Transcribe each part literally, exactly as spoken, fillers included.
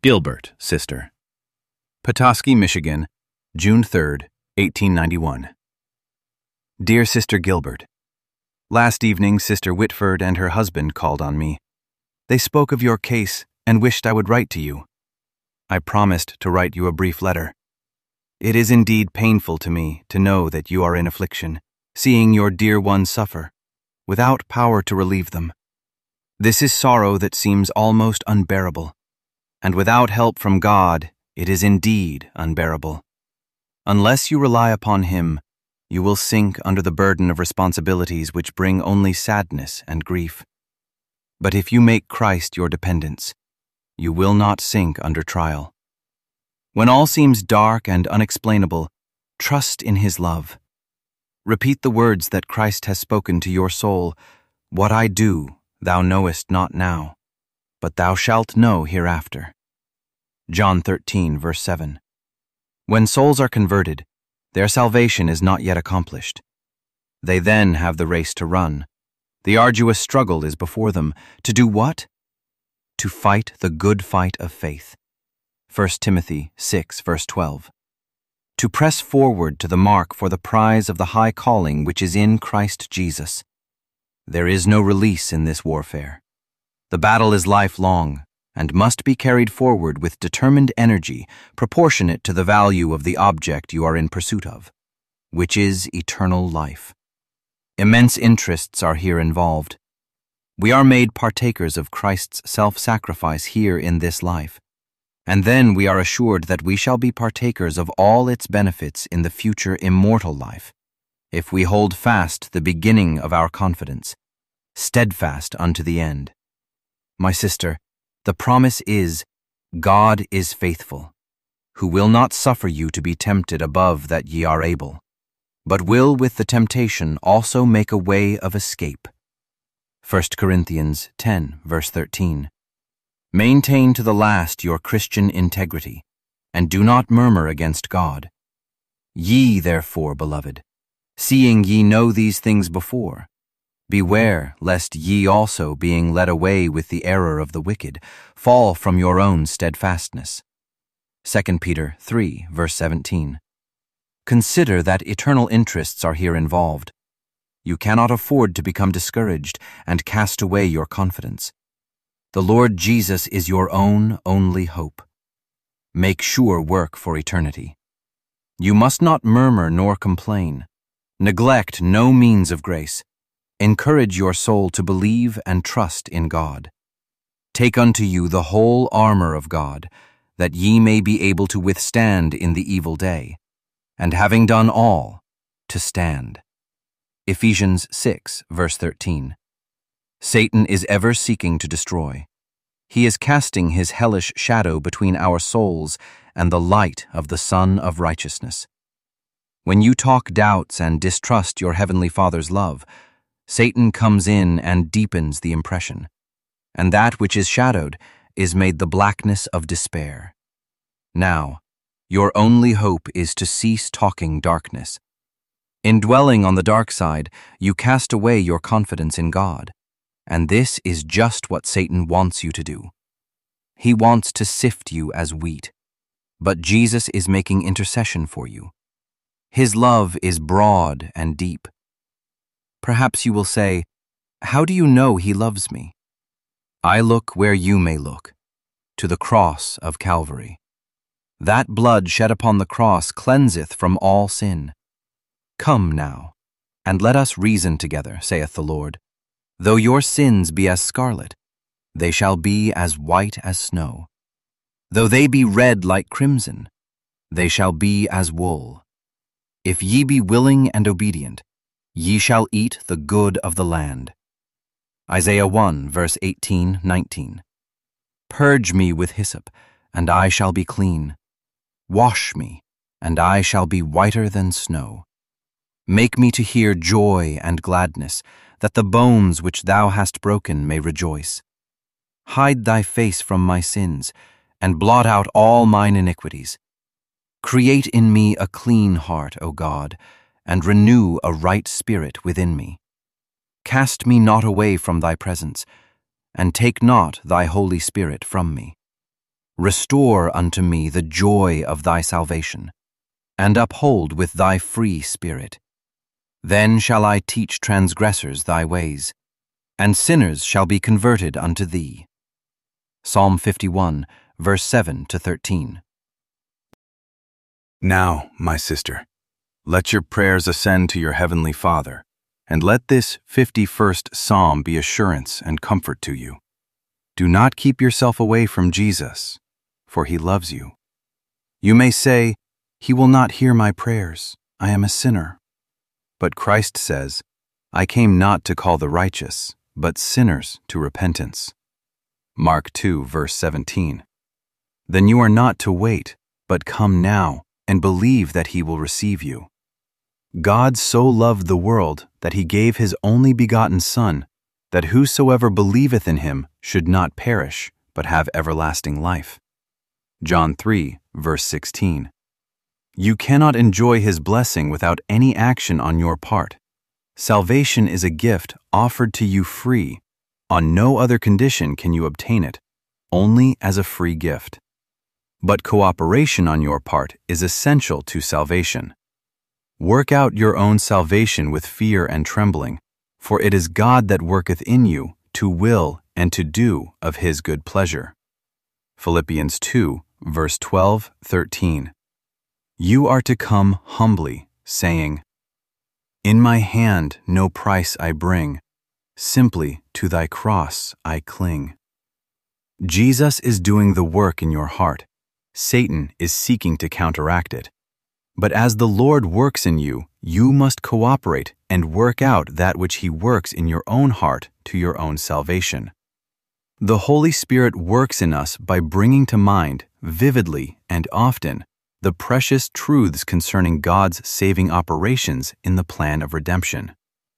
Gilbert, Sister. Petoskey, Michigan, June third, eighteen ninety-one. Dear Sister Gilbert, last evening Sister Whitford and her husband called on me. They spoke of your case and wished I would write to you. I promised to write you a brief letter. It is indeed painful to me to know that you are in affliction, seeing your dear ones suffer, without power to relieve them. This is sorrow that seems almost unbearable, and without help from God, it is indeed unbearable. Unless you rely upon Him, you will sink under the burden of responsibilities which bring only sadness and grief. But if you make Christ your dependence, you will not sink under trial. When all seems dark and unexplainable, trust in His love. Repeat the words that Christ has spoken to your soul, "What I do, thou knowest not now, but thou shalt know hereafter." John thirteen, verse seven. When souls are converted, their salvation is not yet accomplished. They then have the race to run. The arduous struggle is before them. To do what? To fight the good fight of faith. First Timothy six, verse twelve. To press forward to the mark for the prize of the high calling which is in Christ Jesus. There is no release in this warfare. The battle is lifelong and must be carried forward with determined energy proportionate to the value of the object you are in pursuit of, which is eternal life. Immense interests are here involved. We are made partakers of Christ's self-sacrifice here in this life, and then we are assured that we shall be partakers of all its benefits in the future immortal life, if we hold fast the beginning of our confidence, steadfast unto the end. My sister, the promise is, God is faithful, who will not suffer you to be tempted above that ye are able, but will with the temptation also make a way of escape. First Corinthians ten, verse thirteen. Maintain to the last your Christian integrity, and do not murmur against God. Ye, therefore, beloved, seeing ye know these things before, beware lest ye also, being led away with the error of the wicked, fall from your own steadfastness. Second Peter three, verse seventeen. Consider that eternal interests are here involved. You cannot afford to become discouraged and cast away your confidence. The Lord Jesus is your own only hope. Make sure work for eternity. You must not murmur nor complain. Neglect no means of grace. Encourage your soul to believe and trust in God. Take unto you the whole armor of God, that ye may be able to withstand in the evil day, and having done all, to stand. Ephesians six, verse thirteen. Satan is ever seeking to destroy. He is casting his hellish shadow between our souls and the light of the Sun of Righteousness. When you talk doubts and distrust your Heavenly Father's love, Satan comes in and deepens the impression, and that which is shadowed is made the blackness of despair. Now, your only hope is to cease talking darkness. In dwelling on the dark side, you cast away your confidence in God, and this is just what Satan wants you to do. He wants to sift you as wheat, but Jesus is making intercession for you. His love is broad and deep. Perhaps you will say, "How do you know He loves me?" I look where you may look, to the cross of Calvary. That blood shed upon the cross cleanseth from all sin. Come now, and let us reason together, saith the Lord. Though your sins be as scarlet, they shall be as white as snow. Though they be red like crimson, they shall be as wool. If ye be willing and obedient, ye shall eat the good of the land. Isaiah one, verse eighteen, nineteen. Purge me with hyssop, and I shall be clean. Wash me, and I shall be whiter than snow. Make me to hear joy and gladness, that the bones which thou hast broken may rejoice. Hide thy face from my sins, and blot out all mine iniquities. Create in me a clean heart, O God, and renew a right spirit within me. Cast me not away from thy presence, and take not thy Holy Spirit from me. Restore unto me the joy of thy salvation, and uphold with thy free spirit. Then shall I teach transgressors thy ways, and sinners shall be converted unto thee. Psalm fifty-one, verse seven to thirteen. Now, my sister, let your prayers ascend to your heavenly Father, and let this fifty-first Psalm be assurance and comfort to you. Do not keep yourself away from Jesus, for he loves you. You may say, "He will not hear my prayers. I am a sinner." But Christ says, "I came not to call the righteous, but sinners to repentance." Mark two, verse seventeen. Then you are not to wait, but come now and believe that he will receive you. God so loved the world that he gave his only begotten Son, that whosoever believeth in him should not perish, but have everlasting life. John three, verse sixteen. You cannot enjoy his blessing without any action on your part. Salvation is a gift offered to you free. On no other condition can you obtain it, only as a free gift. But cooperation on your part is essential to salvation. Work out your own salvation with fear and trembling, for it is God that worketh in you to will and to do of his good pleasure. Philippians two, verse twelve, thirteen. You are to come humbly, saying, In my hand no price I bring, simply to thy cross I cling. Jesus is doing the work in your heart. Satan is seeking to counteract it. But as the Lord works in you, you must cooperate and work out that which he works in your own heart to your own salvation. The Holy Spirit works in us by bringing to mind, vividly and often, the precious truths concerning God's saving operations in the plan of redemption.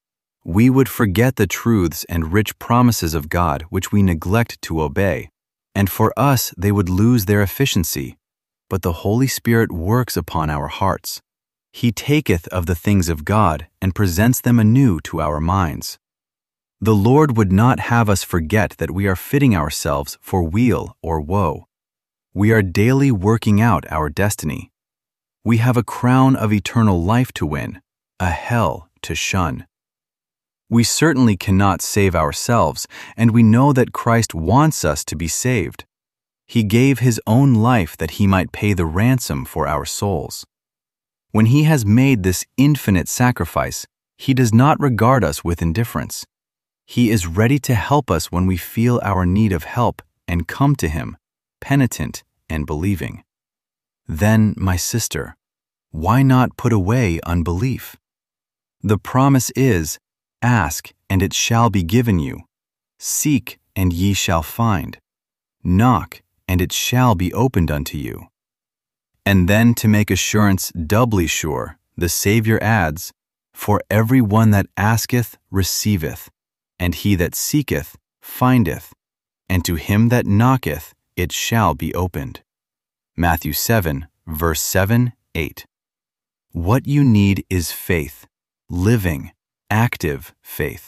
We would forget the truths and rich promises of God which we neglect to obey, and for us they would lose their efficiency. But the Holy Spirit works upon our hearts. He taketh of the things of God and presents them anew to our minds. The Lord would not have us forget that we are fitting ourselves for weal or woe. We are daily working out our destiny. We have a crown of eternal life to win, a hell to shun. We certainly cannot save ourselves, and we know that Christ wants us to be saved. He gave his own life that he might pay the ransom for our souls. When he has made this infinite sacrifice, he does not regard us with indifference. He is ready to help us when we feel our need of help and come to him, penitent and believing. Then, my sister, why not put away unbelief? The promise is, ask, and it shall be given you. Seek, and ye shall find. Knock, and it shall be opened unto you. And then, to make assurance doubly sure, the Savior adds, For every one that asketh receiveth, and he that seeketh findeth, and to him that knocketh it shall be opened. Matthew seven, verse seven, eight. What you need is faith, living, active faith.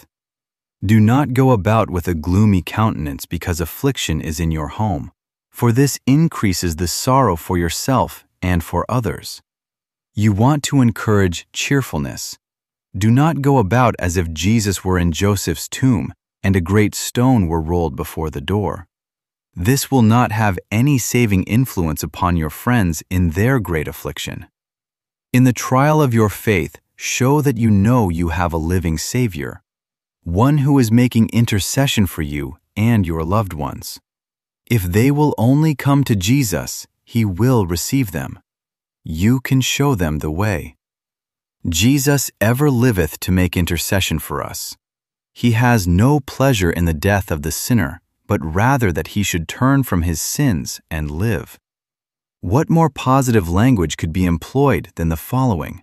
Do not go about with a gloomy countenance because affliction is in your home, for this increases the sorrow for yourself and for others. You want to encourage cheerfulness. Do not go about as if Jesus were in Joseph's tomb and a great stone were rolled before the door. This will not have any saving influence upon your friends in their great affliction. In the trial of your faith, show that you know you have a living Savior, one who is making intercession for you and your loved ones. If they will only come to Jesus, he will receive them. You can show them the way. Jesus ever liveth to make intercession for us. He has no pleasure in the death of the sinner, but rather that he should turn from his sins and live. What more positive language could be employed than the following?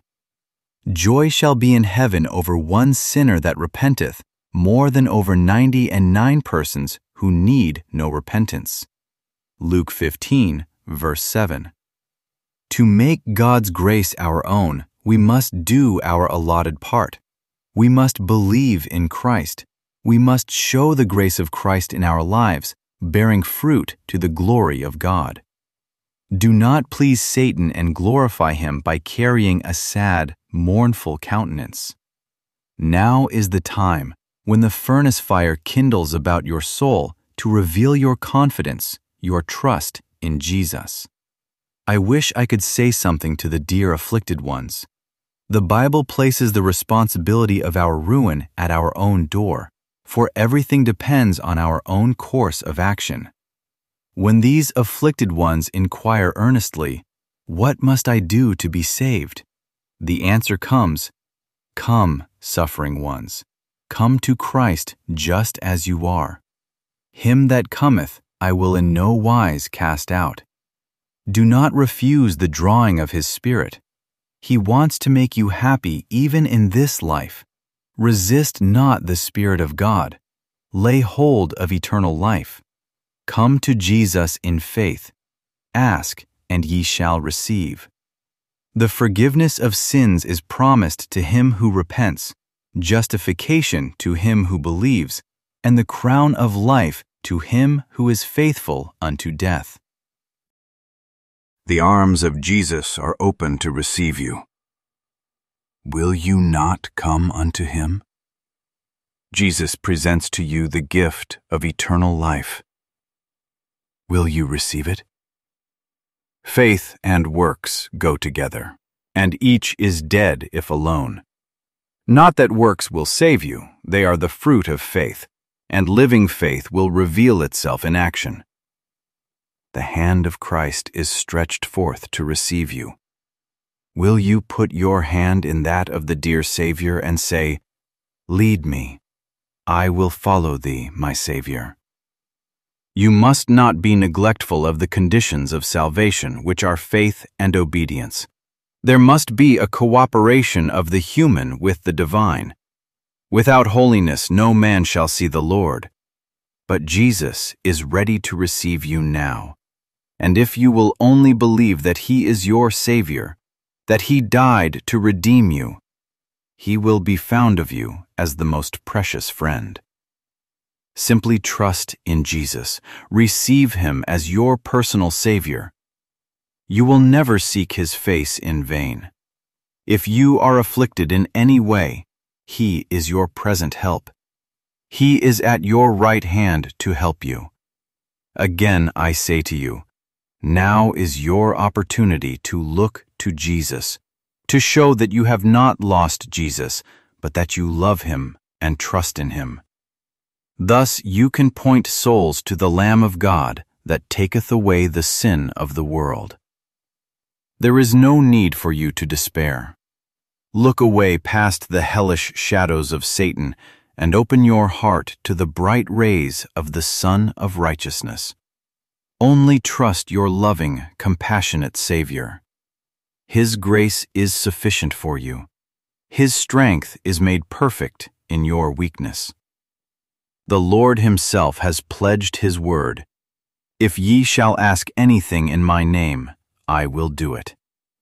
Joy shall be in heaven over one sinner that repenteth, more than over ninety and nine persons who need no repentance. Luke fifteen, verse seven. To make God's grace our own, we must do our allotted part. We must believe in Christ. We must show the grace of Christ in our lives bearing fruit to the glory of God. Do not please Satan and glorify him by carrying a sad, mournful countenance. Now is the time when the furnace fire kindles about your soul to reveal your confidence, your trust in Jesus. I wish I could say something to the dear afflicted ones. The Bible places the responsibility of our ruin at our own door, for everything depends on our own course of action. When these afflicted ones inquire earnestly, "What must I do to be saved?" the answer comes, "Come, suffering ones, come to Christ just as you are. Him that cometh I will in no wise cast out." Do not refuse the drawing of His Spirit. He wants to make you happy even in this life. Resist not the Spirit of God. Lay hold of eternal life. Come to Jesus in faith. Ask, and ye shall receive. The forgiveness of sins is promised to him who repents, justification to him who believes, and the crown of life to him who is faithful unto death. The arms of Jesus are open to receive you. Will you not come unto him? Jesus presents to you the gift of eternal life. Will you receive it? Faith and works go together, and each is dead if alone. Not that works will save you, they are the fruit of faith, and living faith will reveal itself in action. The hand of Christ is stretched forth to receive you. Will you put your hand in that of the dear Savior and say, "Lead me, I will follow thee, my Savior"? You must not be neglectful of the conditions of salvation, which are faith and obedience. There must be a cooperation of the human with the divine. Without holiness no man shall see the Lord. But Jesus is ready to receive you now. And if you will only believe that He is your Savior, that He died to redeem you, He will be found of you as the most precious friend. Simply trust in Jesus. Receive Him as your personal Savior. You will never seek His face in vain. If you are afflicted in any way, He is your present help. He is at your right hand to help you. Again I say to you, now is your opportunity to look to Jesus, to show that you have not lost Jesus, but that you love Him and trust in Him. Thus you can point souls to the Lamb of God that taketh away the sin of the world. There is no need for you to despair. Look away past the hellish shadows of Satan and open your heart to the bright rays of the Sun of Righteousness. Only trust your loving, compassionate Savior. His grace is sufficient for you. His strength is made perfect in your weakness. The Lord Himself has pledged His word. If ye shall ask anything in my name, I will do it.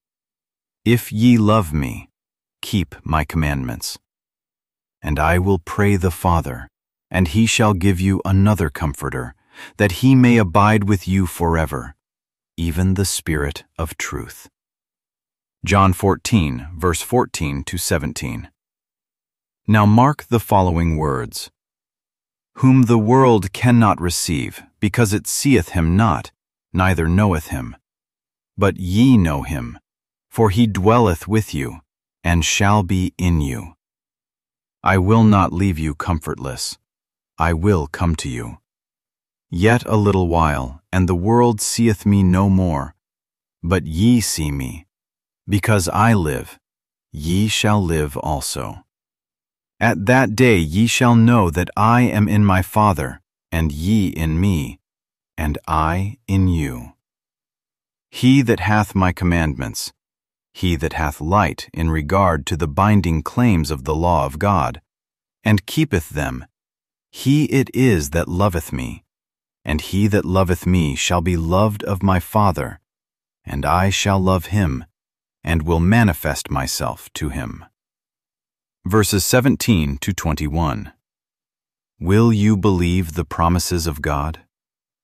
If ye love me, keep my commandments. And I will pray the Father, and He shall give you another Comforter, that He may abide with you forever, even the Spirit of truth. John fourteen, verse fourteen to seventeen. Now mark the following words. Whom the world cannot receive, because it seeth Him not, neither knoweth Him. But ye know Him, for He dwelleth with you, and shall be in you. I will not leave you comfortless. I will come to you. Yet a little while, and the world seeth me no more. But ye see me. Because I live, ye shall live also. At that day ye shall know that I am in my Father, and ye in me, and I in you. He that hath my commandments, he that hath light in regard to the binding claims of the law of God, and keepeth them, he it is that loveth me, and he that loveth me shall be loved of my Father, and I shall love him, and will manifest myself to him. Verses seventeen to twenty-one. Will you believe the promises of God?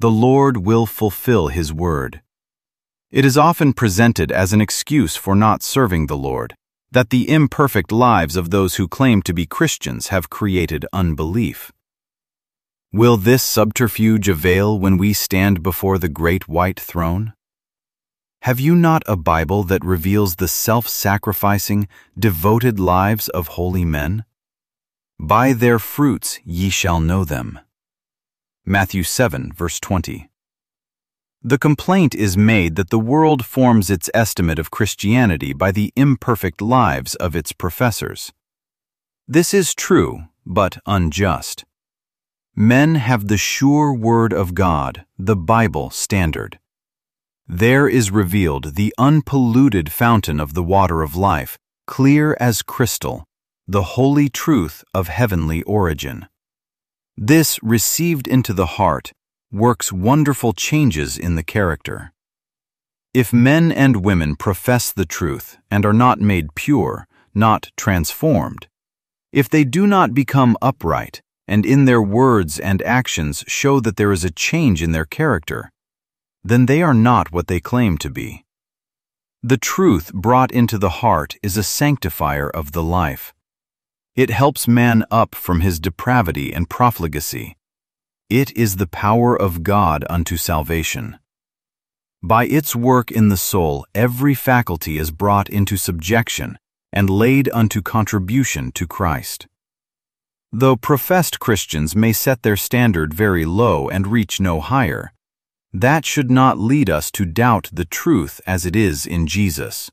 The Lord will fulfill His word. It is often presented as an excuse for not serving the Lord, that the imperfect lives of those who claim to be Christians have created unbelief. Will this subterfuge avail when we stand before the great white throne? Have you not a Bible that reveals the self-sacrificing, devoted lives of holy men? By their fruits ye shall know them. Matthew seven, verse twenty. The complaint is made that the world forms its estimate of Christianity by the imperfect lives of its professors. This is true, but unjust. Men have the sure word of God, the Bible standard. There is revealed the unpolluted fountain of the water of life, clear as crystal, the holy truth of heavenly origin. This, received into the heart, works wonderful changes in the character. If men and women profess the truth and are not made pure, not transformed, if they do not become upright, and in their words and actions show that there is a change in their character, then they are not what they claim to be. The truth brought into the heart is a sanctifier of the life. It helps man up from his depravity and profligacy. It is the power of God unto salvation. By its work in the soul, every faculty is brought into subjection and laid unto contribution to Christ. Though professed Christians may set their standard very low and reach no higher, that should not lead us to doubt the truth as it is in Jesus.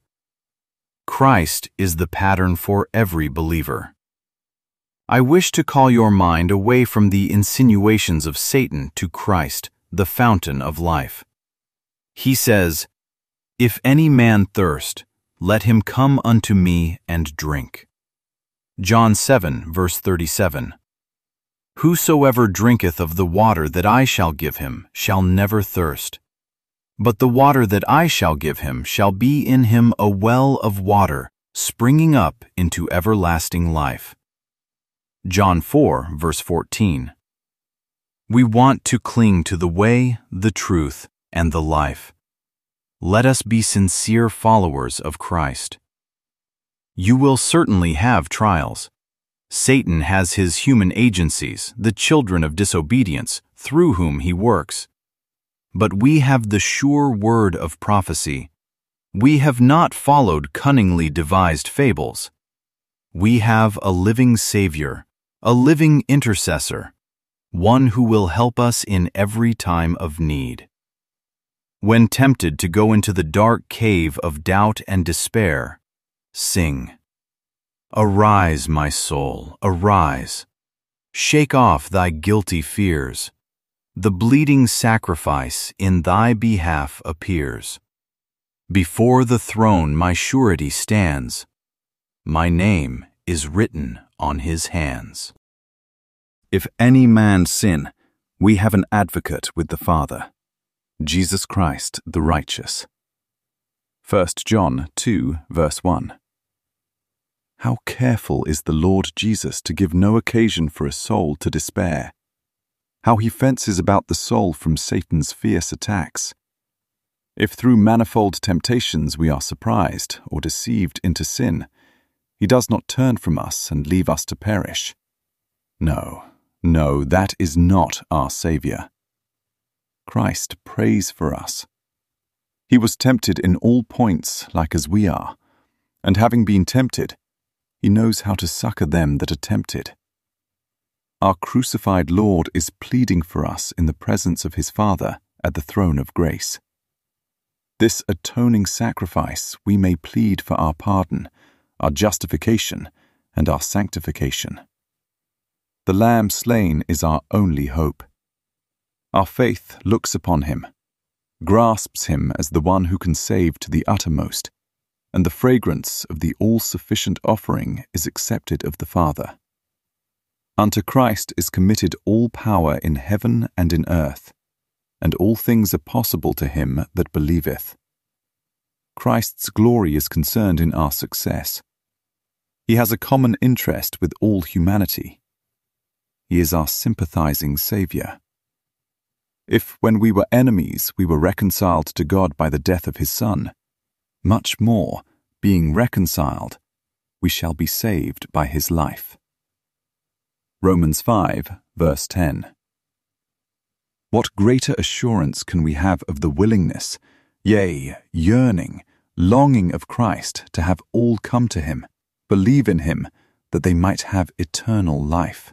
Christ is the pattern for every believer. I wish to call your mind away from the insinuations of Satan to Christ, the fountain of life. He says, "If any man thirst, let him come unto me and drink." John seven, verse thirty-seven. Whosoever drinketh of the water that I shall give him shall never thirst. But the water that I shall give him shall be in him a well of water, springing up into everlasting life. John four, verse fourteen. We want to cling to the way, the truth, and the life. Let us be sincere followers of Christ. You will certainly have trials. Satan has his human agencies, the children of disobedience, through whom he works. But we have the sure word of prophecy. We have not followed cunningly devised fables. We have a living Savior, a living intercessor, one who will help us in every time of need. When tempted to go into the dark cave of doubt and despair, sing. Arise, my soul, arise. Shake off thy guilty fears. The bleeding sacrifice in thy behalf appears. Before the throne my surety stands. My name is written on his hands. If any man sin, we have an advocate with the Father, Jesus Christ the righteous. First John two, verse one. How careful is the Lord Jesus to give no occasion for a soul to despair. How he fences about the soul from Satan's fierce attacks. If through manifold temptations we are surprised or deceived into sin, he does not turn from us and leave us to perish. No, no, that is not our Savior. Christ prays for us. He was tempted in all points like as we are, and having been tempted, he knows how to succor them that are tempted. Our crucified Lord is pleading for us in the presence of his Father at the throne of grace. This atoning sacrifice we may plead for our pardon, our justification, and our sanctification. The Lamb slain is our only hope. Our faith looks upon him, grasps him as the one who can save to the uttermost, and the fragrance of the all-sufficient offering is accepted of the Father. Unto Christ is committed all power in heaven and in earth, and all things are possible to him that believeth. Christ's glory is concerned in our success. He has a common interest with all humanity. He is our sympathizing Savior. If, when we were enemies, we were reconciled to God by the death of his Son, much more, being reconciled, we shall be saved by his life. Romans five, verse ten. What greater assurance can we have of the willingness, yea, yearning, longing of Christ to have all come to him, believe in him, that they might have eternal life?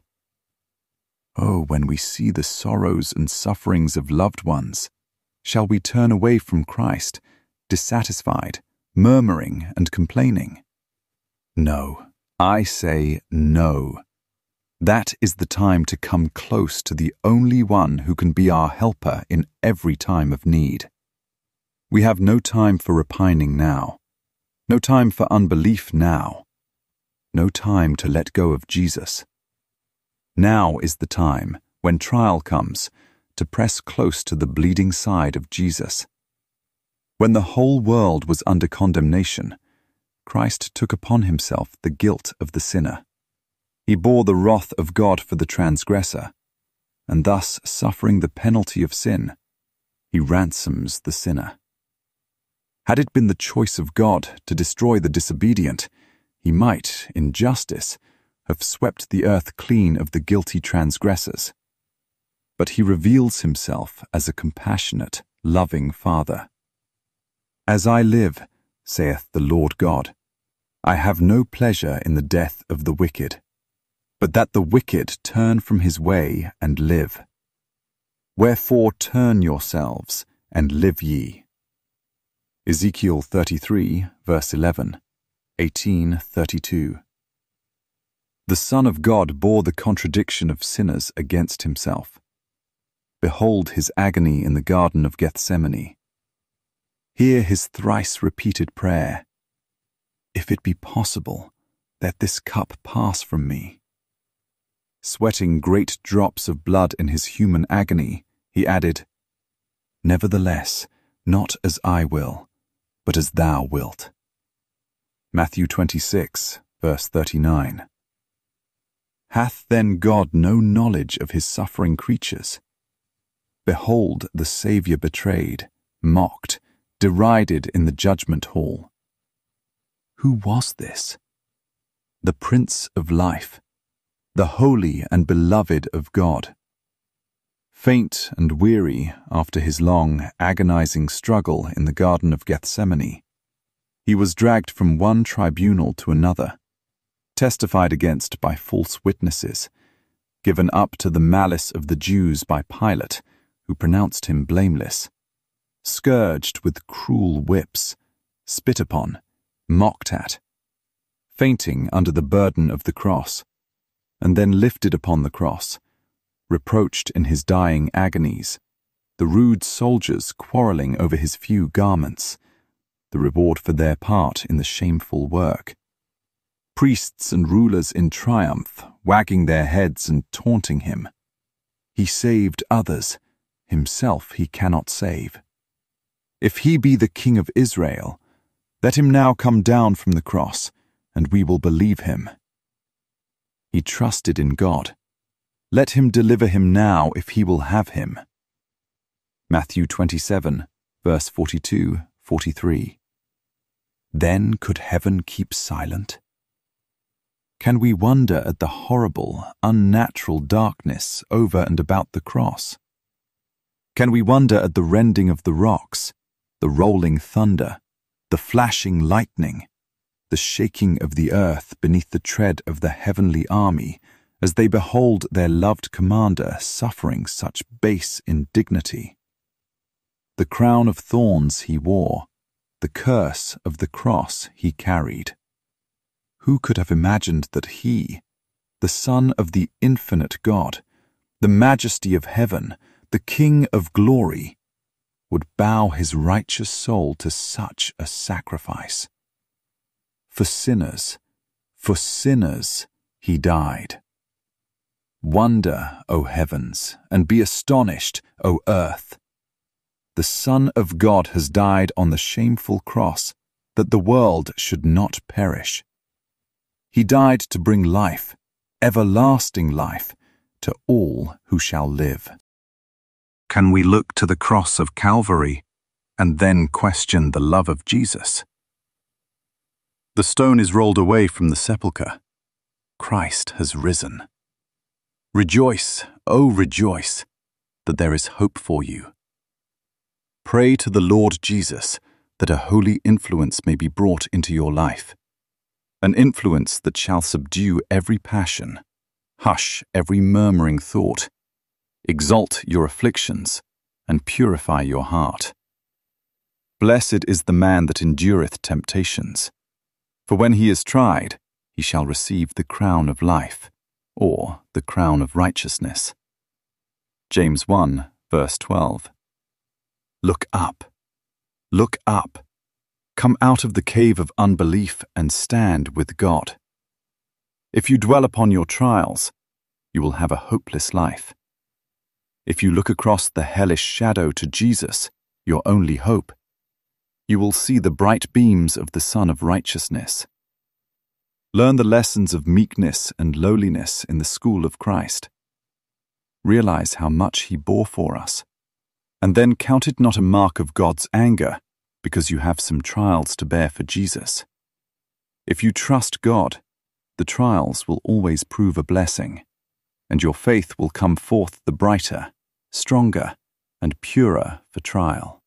Oh, when we see the sorrows and sufferings of loved ones, shall we turn away from Christ, dissatisfied, murmuring and complaining? No, I say no. That is the time to come close to the only one who can be our helper in every time of need. We have no time for repining now, no time for unbelief now, no time to let go of Jesus. Now is the time, when trial comes, to press close to the bleeding side of Jesus. When the whole world was under condemnation, Christ took upon himself the guilt of the sinner. He bore the wrath of God for the transgressor, and thus, suffering the penalty of sin, he ransoms the sinner. Had it been the choice of God to destroy the disobedient, he might, in justice, have swept the earth clean of the guilty transgressors. But he reveals himself as a compassionate, loving Father. As I live, saith the Lord God, I have no pleasure in the death of the wicked, but that the wicked turn from his way and live. Wherefore turn yourselves, and live ye. Ezekiel thirty-three, verse eleven, eighteen thirty-two. The Son of God bore the contradiction of sinners against himself. Behold his agony in the Garden of Gethsemane. Hear his thrice-repeated prayer, If it be possible, let this cup pass from me. Sweating great drops of blood in his human agony, he added, Nevertheless, not as I will, but as thou wilt. Matthew twenty-six, verse thirty-nine. Hath then God no knowledge of his suffering creatures? Behold the Saviour betrayed, mocked, derided in the judgment hall. Who was this? The Prince of Life, the holy and beloved of God. Faint and weary after his long, agonizing struggle in the Garden of Gethsemane, he was dragged from one tribunal to another, testified against by false witnesses, given up to the malice of the Jews by Pilate, who pronounced him blameless, scourged with cruel whips, spit upon, mocked at, fainting under the burden of the cross, and then lifted upon the cross, reproached in his dying agonies, the rude soldiers quarrelling over his few garments, the reward for their part in the shameful work. Priests and rulers in triumph, wagging their heads and taunting him. He saved others, himself he cannot save. If he be the King of Israel, let him now come down from the cross, and we will believe him. He trusted in God. Let him deliver him now if he will have him. Matthew twenty-seven, verse forty-two, forty-three. Then could heaven keep silent? Can we wonder at the horrible, unnatural darkness over and about the cross? Can we wonder at the rending of the rocks, the rolling thunder, the flashing lightning, the shaking of the earth beneath the tread of the heavenly army as they behold their loved commander suffering such base indignity? The crown of thorns he wore, the curse of the cross he carried. Who could have imagined that he, the Son of the infinite God, the majesty of heaven, the King of glory, would bow his righteous soul to such a sacrifice? For sinners, for sinners, he died. Wonder, O heavens, and be astonished, O earth. The Son of God has died on the shameful cross, that the world should not perish. He died to bring life, everlasting life, to all who shall live. Can we look to the cross of Calvary and then question the love of Jesus? The stone is rolled away from the sepulchre. Christ has risen. Rejoice, oh rejoice, that there is hope for you. Pray to the Lord Jesus that a holy influence may be brought into your life, an influence that shall subdue every passion, hush every murmuring thought, exalt your afflictions, and purify your heart. Blessed is the man that endureth temptations, for when he is tried, he shall receive the crown of life, or the crown of righteousness. James one, verse twelve. Look up, look up. Come out of the cave of unbelief and stand with God. If you dwell upon your trials, you will have a hopeless life. If you look across the hellish shadow to Jesus, your only hope, you will see the bright beams of the Sun of Righteousness. Learn the lessons of meekness and lowliness in the school of Christ. Realize how much He bore for us, and then count it not a mark of God's anger because you have some trials to bear for Jesus. If you trust God, the trials will always prove a blessing, and your faith will come forth the brighter, stronger, and purer for trial.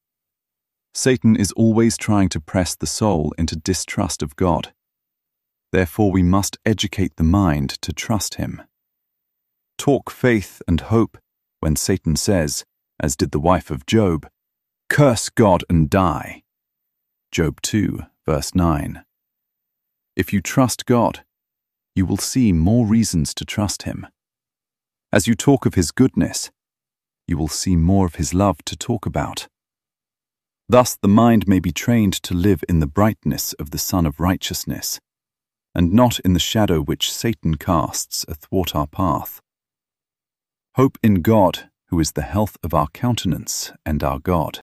Satan is always trying to press the soul into distrust of God. Therefore, we must educate the mind to trust Him. Talk faith and hope when Satan says, as did the wife of Job, "Curse God and die." Job two, verse nine. If you trust God, you will see more reasons to trust Him. As you talk of His goodness, you will see more of His love to talk about. Thus the mind may be trained to live in the brightness of the Sun of Righteousness, and not in the shadow which Satan casts athwart our path. Hope in God, who is the health of our countenance and our God.